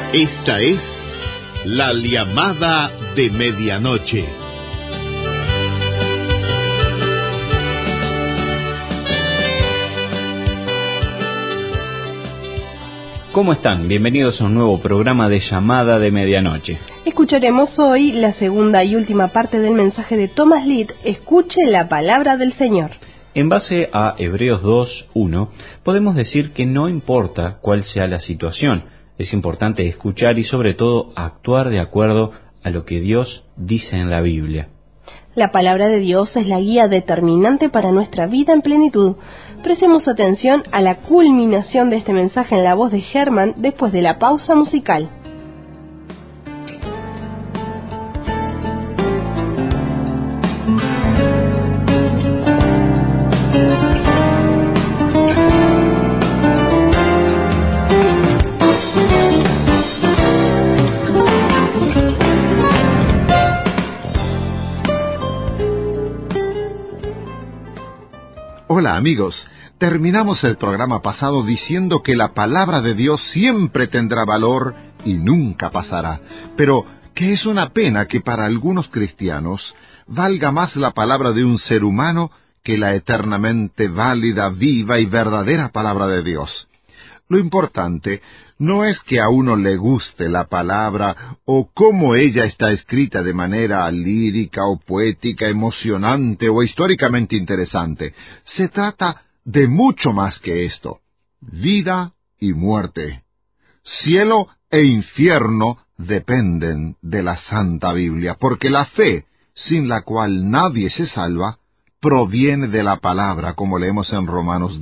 Esta es la llamada de medianoche. ¿Cómo están? Bienvenidos a un nuevo programa de llamada de medianoche. Escucharemos hoy la segunda y última parte del mensaje de Thomas Litt, Escuche la palabra del Señor. En base a Hebreos 2:1, podemos decir que no importa cuál sea la situación, es importante escuchar y sobre todo actuar de acuerdo a lo que Dios dice en la Biblia. La palabra de Dios es la guía determinante para nuestra vida en plenitud. Prestemos atención a la culminación de este mensaje en la voz de Germán después de la pausa musical. Hola amigos, terminamos el programa pasado diciendo que la palabra de Dios siempre tendrá valor y nunca pasará, pero que es una pena que para algunos cristianos valga más la palabra de un ser humano que la eternamente válida, viva y verdadera palabra de Dios. Lo importante no es que a uno le guste la palabra o cómo ella está escrita de manera lírica o poética, emocionante o históricamente interesante. Se trata de mucho más que esto. Vida y muerte, cielo e infierno dependen de la Santa Biblia, porque la fe, sin la cual nadie se salva, proviene de la palabra, como leemos en Romanos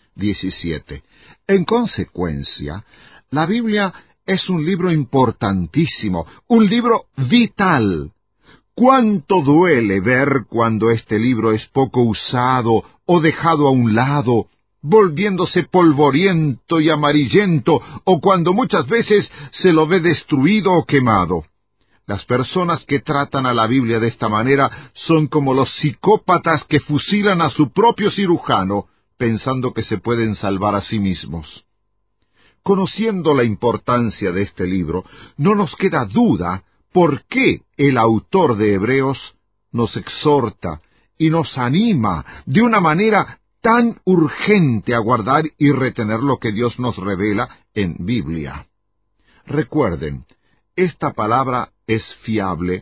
10:17. En consecuencia, la Biblia es un libro importantísimo, un libro vital. ¿Cuánto duele ver cuando este libro es poco usado o dejado a un lado, volviéndose polvoriento y amarillento, o cuando muchas veces se lo ve destruido o quemado? Las personas que tratan a la Biblia de esta manera son como los psicópatas que fusilan a su propio cirujano, pensando que se pueden salvar a sí mismos. Conociendo la importancia de este libro, no nos queda duda por qué el autor de Hebreos nos exhorta y nos anima de una manera tan urgente a guardar y retener lo que Dios nos revela en Biblia. Recuerden, esta palabra es fiable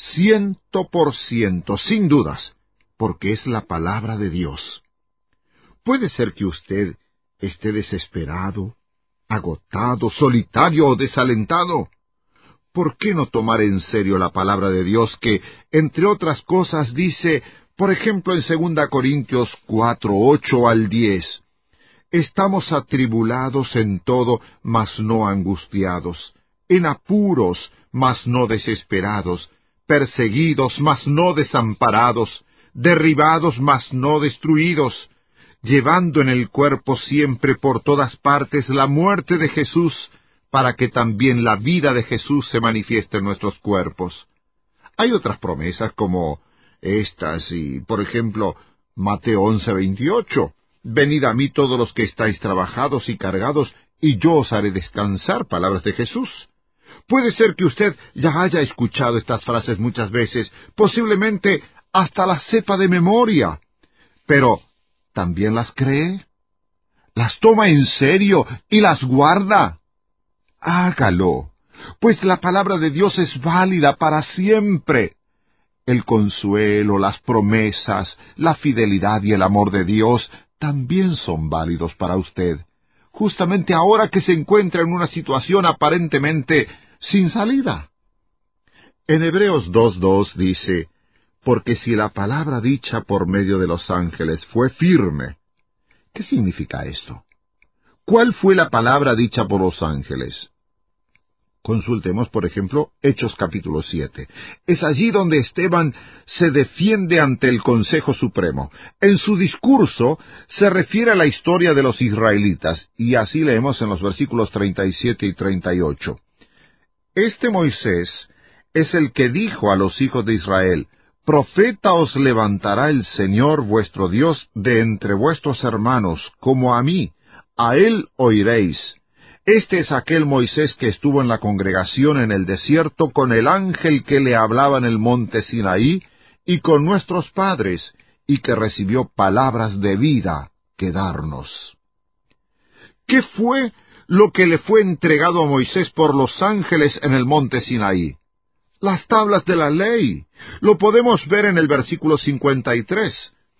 100%, sin dudas, porque es la palabra de Dios. Puede ser que usted esté desesperado, agotado, solitario o desalentado. ¿Por qué no tomar en serio la palabra de Dios que, entre otras cosas, dice, por ejemplo, en 2 Corintios 4:8-10, estamos atribulados en todo, mas no angustiados, en apuros, mas no desesperados, perseguidos, mas no desamparados, derribados, mas no destruidos, llevando en el cuerpo siempre por todas partes la muerte de Jesús, para que también la vida de Jesús se manifieste en nuestros cuerpos. Hay otras promesas como estas y, por ejemplo, Mateo 11:28, venid a mí todos los que estáis trabajados y cargados, y yo os haré descansar, palabras de Jesús. Puede ser que usted ya haya escuchado estas frases muchas veces, posiblemente hasta las sepa de memoria, pero ¿también las cree? ¿Las toma en serio y las guarda? Hágalo, pues la palabra de Dios es válida para siempre. El consuelo, las promesas, la fidelidad y el amor de Dios también son válidos para usted, justamente ahora que se encuentra en una situación aparentemente sin salida. En Hebreos 2:2 dice, porque si la palabra dicha por medio de los ángeles fue firme. ¿Qué significa esto? ¿Cuál fue la palabra dicha por los ángeles? Consultemos, por ejemplo, Hechos capítulo 7. Es allí donde Esteban se defiende ante el Consejo Supremo. En su discurso se refiere a la historia de los israelitas, y así leemos en los versículos 37 y 38. Este Moisés es el que dijo a los hijos de Israel, profeta os levantará el Señor vuestro Dios de entre vuestros hermanos, como a mí, a él oiréis. Este es aquel Moisés que estuvo en la congregación en el desierto con el ángel que le hablaba en el monte Sinaí y con nuestros padres, y que recibió palabras de vida que darnos. ¿Qué fue lo que le fue entregado a Moisés por los ángeles en el monte Sinaí? Las tablas de la ley. Lo podemos ver en el versículo 53.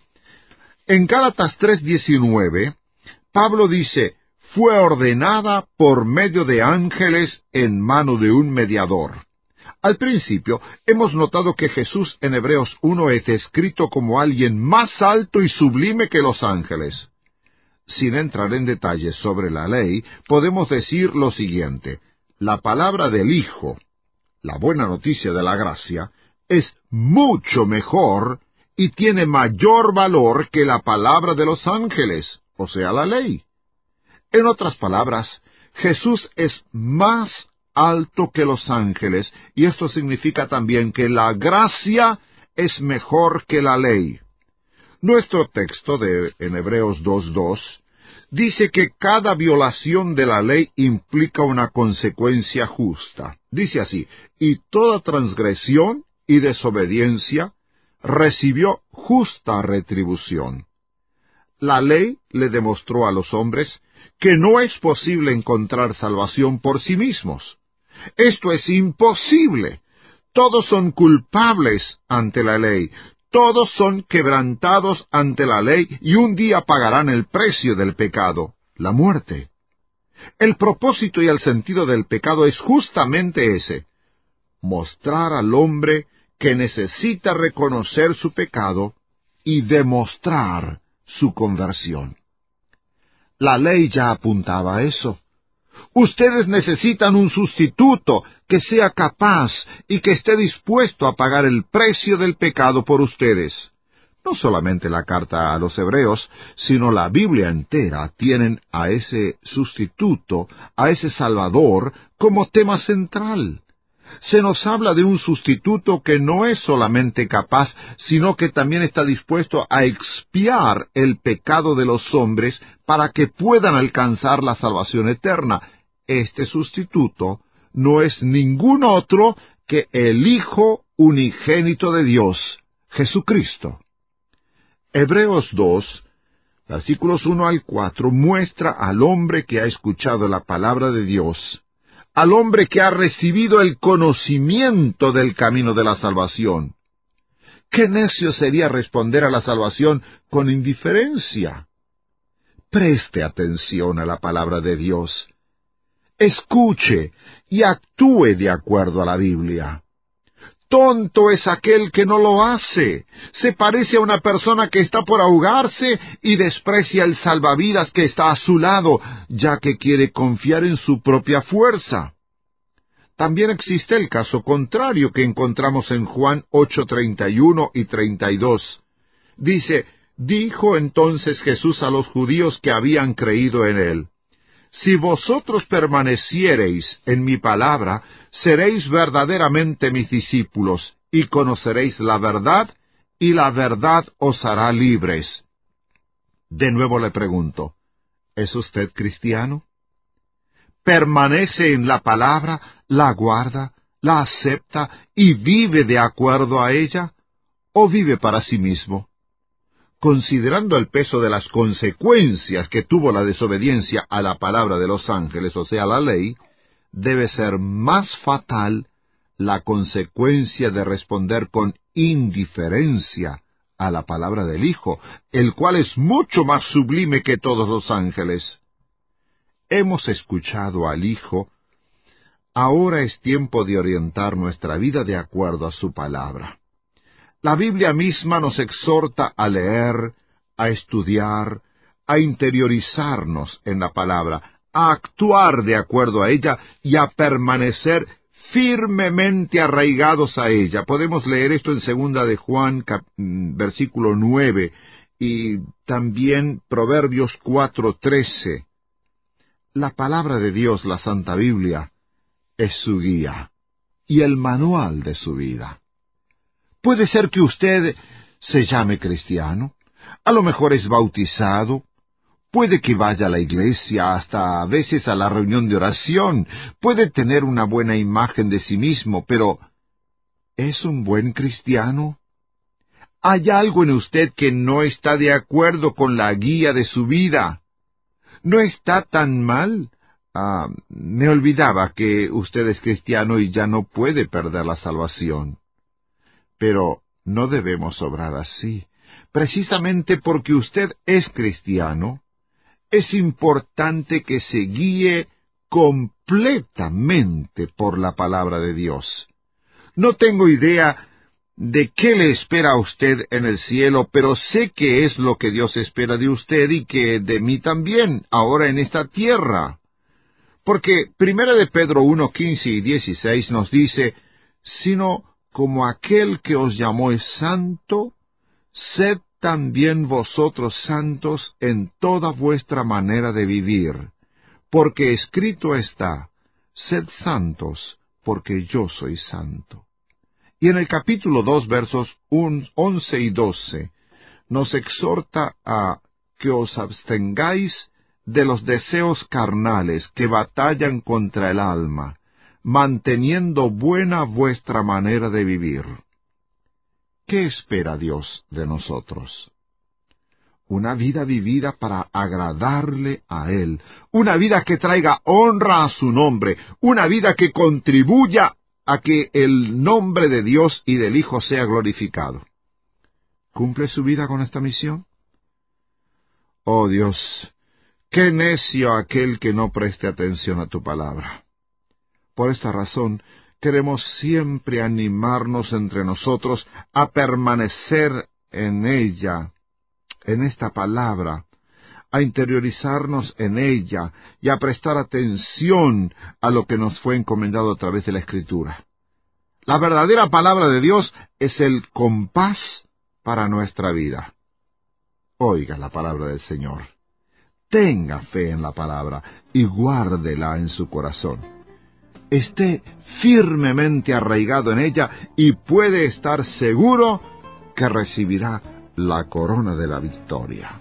En Gálatas 3:19, Pablo dice, fue ordenada por medio de ángeles en mano de un mediador. Al principio, hemos notado que Jesús en Hebreos 1 es descrito como alguien más alto y sublime que los ángeles. Sin entrar en detalles sobre la ley, podemos decir lo siguiente: la palabra del Hijo, la buena noticia de la gracia, es mucho mejor y tiene mayor valor que la palabra de los ángeles, o sea, la ley. En otras palabras, Jesús es más alto que los ángeles, y esto significa también que la gracia es mejor que la ley. Nuestro texto en Hebreos 2:2 dice que cada violación de la ley implica una consecuencia justa. Dice así, y toda transgresión y desobediencia recibió justa retribución. La ley le demostró a los hombres que no es posible encontrar salvación por sí mismos. Esto es imposible. Todos son culpables ante la ley. Todos son quebrantados ante la ley y un día pagarán el precio del pecado, la muerte. El propósito y el sentido del pecado es justamente ese: mostrar al hombre que necesita reconocer su pecado y demostrar su conversión. La ley ya apuntaba a eso. Ustedes necesitan un sustituto que sea capaz y que esté dispuesto a pagar el precio del pecado por ustedes. No solamente la carta a los Hebreos, sino la Biblia entera tienen a ese sustituto, a ese Salvador, como tema central. Se nos habla de un sustituto que no es solamente capaz, sino que también está dispuesto a expiar el pecado de los hombres para que puedan alcanzar la salvación eterna. Este sustituto no es ningún otro que el Hijo unigénito de Dios, Jesucristo. Hebreos 2, versículos 1 al 4, muestra al hombre que ha escuchado la palabra de Dios, al hombre que ha recibido el conocimiento del camino de la salvación. ¡Qué necio sería responder a la salvación con indiferencia! Preste atención a la palabra de Dios. Escuche y actúe de acuerdo a la Biblia. Tonto es aquel que no lo hace. Se parece a una persona que está por ahogarse y desprecia el salvavidas que está a su lado, ya que quiere confiar en su propia fuerza. También existe el caso contrario que encontramos en Juan 8:31 y 32. Dice, dijo entonces Jesús a los judíos que habían creído en él: si vosotros permaneciereis en mi palabra, seréis verdaderamente mis discípulos, y conoceréis la verdad, y la verdad os hará libres. De nuevo le pregunto, ¿es usted cristiano? ¿Permanece en la palabra, la guarda, la acepta y vive de acuerdo a ella? ¿O vive para sí mismo? Considerando el peso de las consecuencias que tuvo la desobediencia a la palabra de los ángeles, o sea, la ley, debe ser más fatal la consecuencia de responder con indiferencia a la palabra del Hijo, el cual es mucho más sublime que todos los ángeles. Hemos escuchado al Hijo. Ahora es tiempo de orientar nuestra vida de acuerdo a su palabra. La Biblia misma nos exhorta a leer, a estudiar, a interiorizarnos en la palabra, a actuar de acuerdo a ella y a permanecer firmemente arraigados a ella. Podemos leer esto en 2 de Juan, versículo 9, y también Proverbios 4:13. La palabra de Dios, la Santa Biblia, es su guía y el manual de su vida. Puede ser que usted se llame cristiano, a lo mejor es bautizado, Puede que vaya a la iglesia, hasta a veces a la reunión de oración. Puede tener una buena imagen de sí mismo, pero ¿es un buen cristiano? ¿Hay algo en usted que no está de acuerdo con la guía de su vida? ¿No está tan mal? Me olvidaba que usted es cristiano y ya no puede perder la salvación. Pero no debemos obrar así. Precisamente porque usted es cristiano, es importante que se guíe completamente por la palabra de Dios. No tengo idea de qué le espera a usted en el cielo, pero sé que es lo que Dios espera de usted y que de mí también, ahora en esta tierra. Porque 1 de Pedro 1:15 y 16 nos dice, sino como aquel que os llamó es santo, sed también vosotros santos en toda vuestra manera de vivir, porque escrito está, sed santos, porque yo soy santo. Y en el capítulo 2, versos 11 y 12, nos exhorta a que os abstengáis de los deseos carnales que batallan contra el alma, manteniendo buena vuestra manera de vivir. ¿Qué espera Dios de nosotros? Una vida vivida para agradarle a Él, una vida que traiga honra a su nombre, una vida que contribuya a que el nombre de Dios y del Hijo sea glorificado. ¿Cumple su vida con esta misión? Oh Dios, qué necio aquel que no preste atención a tu palabra. Por esta razón, queremos siempre animarnos entre nosotros a permanecer en ella, en esta palabra, a interiorizarnos en ella y a prestar atención a lo que nos fue encomendado a través de la Escritura. La verdadera palabra de Dios es el compás para nuestra vida. Oiga la palabra del Señor. Tenga fe en la palabra y guárdela en su corazón. Esté firmemente arraigado en ella y puede estar seguro que recibirá la corona de la victoria.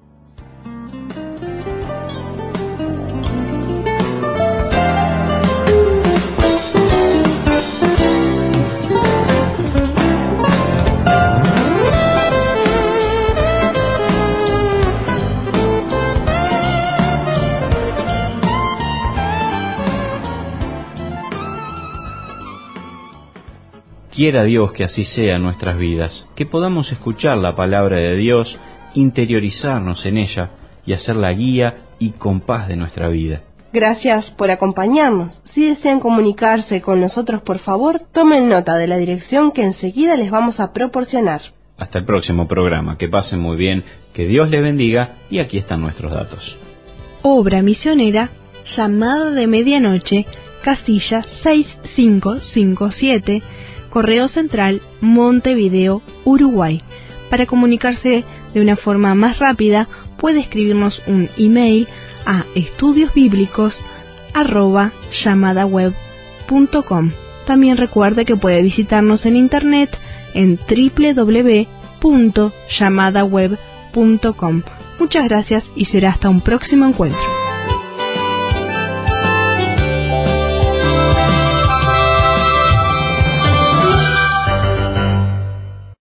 Quiera Dios que así sea en nuestras vidas, que podamos escuchar la palabra de Dios, interiorizarnos en ella y hacer la guía y compás de nuestra vida. Gracias por acompañarnos. Si desean comunicarse con nosotros, por favor, tomen nota de la dirección que enseguida les vamos a proporcionar. Hasta el próximo programa. Que pasen muy bien, que Dios les bendiga y aquí están nuestros datos. Obra misionera, Llamada de Medianoche, casilla 6557, Correo Central, Montevideo, Uruguay. Para comunicarse de una forma más rápida, puede escribirnos un email a estudiosbiblicos@llamadaweb.com. También recuerde que puede visitarnos en internet en www.llamadaweb.com. Muchas gracias y será hasta un próximo encuentro.